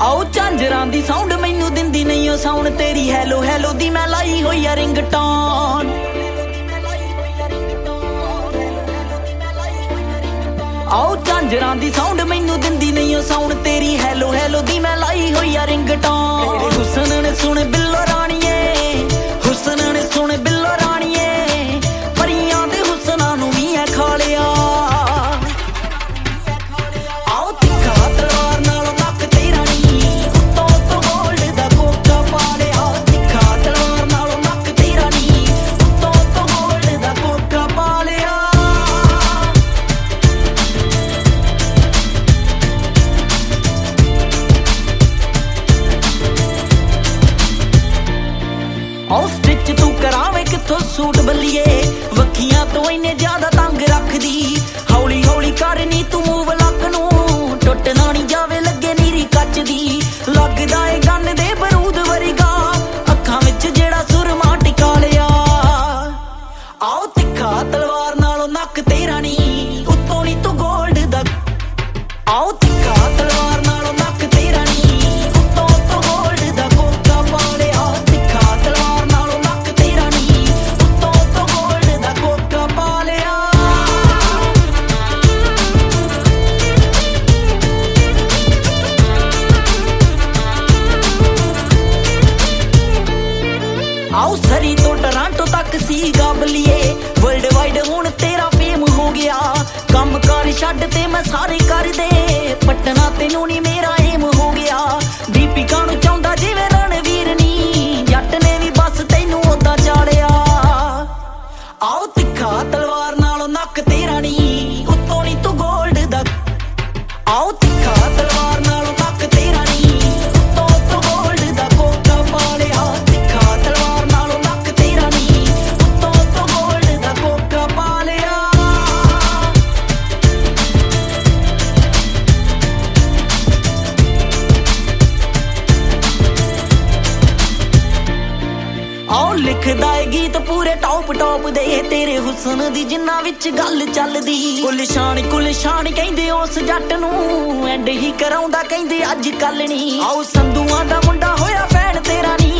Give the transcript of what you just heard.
ਆਓ ਝਾਂਜਰਾਂ ਦੀ ਸਾਊਂਡ ਮੈਨੂੰ ਦਿੰਦੀ ਨਹੀਂ ਉਹ ਸਾਊਂਡ ਤੇਰੀ ਹੈਲੋ ਹੈਲੋ ਦੀ ਮੈਂ ਲਾਈ ਹੋਈ ਆ ਰਿੰਗਟੋਨ ਆਓ ਝਾਂਜਰਾਂ ਦੀ ਸਾਊਂਡ ਮੈਨੂੰ ਦਿੰਦੀ ਨਹੀਂ ਉਹ ਸਾਊਂਡ ਤੇਰੀ ਹੈਲੋ ਹੈਲੋ ਦੀ ਮੈਂ ਲਾਈ ਹੋਈ ਆ ਰਿੰਗਟੋਨ ਤੇਰੇ ਹੁਸਨ ਨੇ ਸੁਣ ਬਿੱਲੋ ਰਾਣੀਏ ਹੁਸਨ ਨੇ ਸੁਣ ਬਿੱਲੋ ਰਾਣੀਏ ਪਰੀਆਂ ਦੇ ਹੁਸਨਾਂ ਨੂੰ ਵੀ ਐ ਖਾ ਲਿਆ ਆਓ ਤਿੱਖਾ ਤਲਵਾਰ ਨਾਲੋਂ ਨੱਕ ਤੇਰਾ ਨੀ ਉੱਤੋਂ ਤੋਂ ਗੋਲਡ ਦਾ ਕੋਕਾ ਪਾ ਲਿਆ ਤਿੱਖਾ ਤਲਵਾਰ ਨਾਲੋਂ ਨੱਕ ਤੇਰਾ ਨੀ ਉੱਤੋਂ ਤੋਂ ਗੋਲਡ ਦਾ ਕੋਕਾ ਪਾ ਲਿਆ ਆਓ ਸਟਿਚ ਤੂੰ ਕਰਾਵੇਂ ਕਿੱਥੋਂ ਸੂਟ ਬੱਲੀਏ ਵੱਖੀਆਂ ਤੋਂ ਇੰਨੇ ਜ਼ਿਆਦਾ ਤੰਗ ਰੱਖਦੀ ਹੌਲੀ ਹੌਲੀ ਕਰਨੀ ਤੂੰ ਮੂਵ ਲੱਕ ਨੂੰ ਟੁੱਟ ਨਾ ਨੀ ਜਾਵੇ ਲੱਗੇ ਨੀਰੀ ਕੱਚ ਦੀ ਲੱਗਦਾ ਏ ਗੰਨ ਦੇ ਬਰੂਦ ਵਰਗਾ ਅੱਖਾਂ ਵਿੱਚ ਜਿਹੜਾ ਸੁਰਮਾ ਟਿਕਾ ਲਿਆ ਆਓ ਤਿੱਖਾ ਤਲਵਾਰ ਨਾਲੋਂ ਨੱਕ ਤੇਰਾ ਨੀ ਉੱਤੋਂ ਨੀ ਤੂੰ ਗੋਲਡ ਦਾ ਆਓ ਤਿੱਖਾ ਤਲਵਾਰ ਨਾਲੋਂ ਨੱਕ ਤੇਰਾ ਨੀ ਉੱਤੋਂ ਤੋਂ ਗੋਲਡ ਦਾ ਕੋਕਾ ਪਾ ਲਿਆ ਤਿੱਖਾ ਤਲਵਾਰ ਨਾਲੋਂ ਨੱਕ ਤੇਰਾ ਨੀ ਉੱਤੋਂ ਤੋਂ ਗੋਲਡ ਦਾ ਕੋਕਾ ਪਾ ਲਿਆ ਆਓ ਸਰੀ ਤੋਂ ਟਰਾਂਟੋ ਤੱਕ ਸੀਗਾ ਬਲੀਏ ਵਰਲਡ ਵਾਈਡ ਹੁਣ ਤੇਰਾ ਫੇਮ ਹੋ ਗਿਆ ਕੰਮ ਕਾਰ ਛੱਡ ਤੇ ਮੈਂ ਸਾਰੇ ਕਰਦੇ ਪਟਨਾ ਤੈਨੂੰ ਨੀ ਮੇਰਾ ਏਮ ਹੋ ਗਿਆ ਦੀਪਿਕਾ ਨੂੰ ਚਾਹੁੰਦਾ ਜਿਵੇਂ ਰਣਵੀਰ ਨੀ ਜੱਟ ਨੇ ਵੀ ਬਸ ਤੈਨੂੰ ਉਦਾਂ ਚਾੜਿਆ ਆਓ ਤਿੱਖਾ ਤਲਵਾਰ ਨਾਲੋਂ ਨੱਕ ਤੇਰਾ ਨੀ ਉੱਤੋਂ ਨੀ ਤੂੰ ਗੋਲਡ ਦਾ ਆਓ ਤਿੱਖਾ ਤਲਵਾਰ ਨਾਲੋਂ ਨੱਕ ਤੇਰਾ ਨੀ ਉੱਤੋਂ ਤੋਂ ਗੋਲਡ ਦਾ ਕੋਕਾ ਪਾ ਲਿਆ ਤਿੱਖਾ ਤਲਵਾਰ ਨਾਲੋਂ ਨੱਕ ਤੇਰਾ ਨੀ ਉੱਤੋਂ ਤੋਂ ਗੋਲਡ ਦਾ ਕੋਕਾ ਪਾ ਲਿਆ ਆਓ ਲਿਖਦਾ ਏ ਗੀਤ ਪੂਰੇ ਟੌਪ ਦੇ ਤੇਰੇ ਹੁਸਨ ਦੀ ਜਿੰਨਾ ਵਿੱਚ ਗੱਲ ਚੱਲਦੀ ਕੁਲਸ਼ਾਨ ਕਹਿੰਦੇ ਉਸ ਜੱਟ ਨੂੰ ਐਂਡ ਹੀ ਕਰਾਉਂਦਾ ਕਹਿੰਦੇ ਅੱਜ ਕੱਲ ਨੀ ਆਓ ਸੰਧੂਆਂ ਦਾ ਮੁੰਡਾ ਹੋਇਆ ਫੈਨ ਤੇਰਾ ਨੀ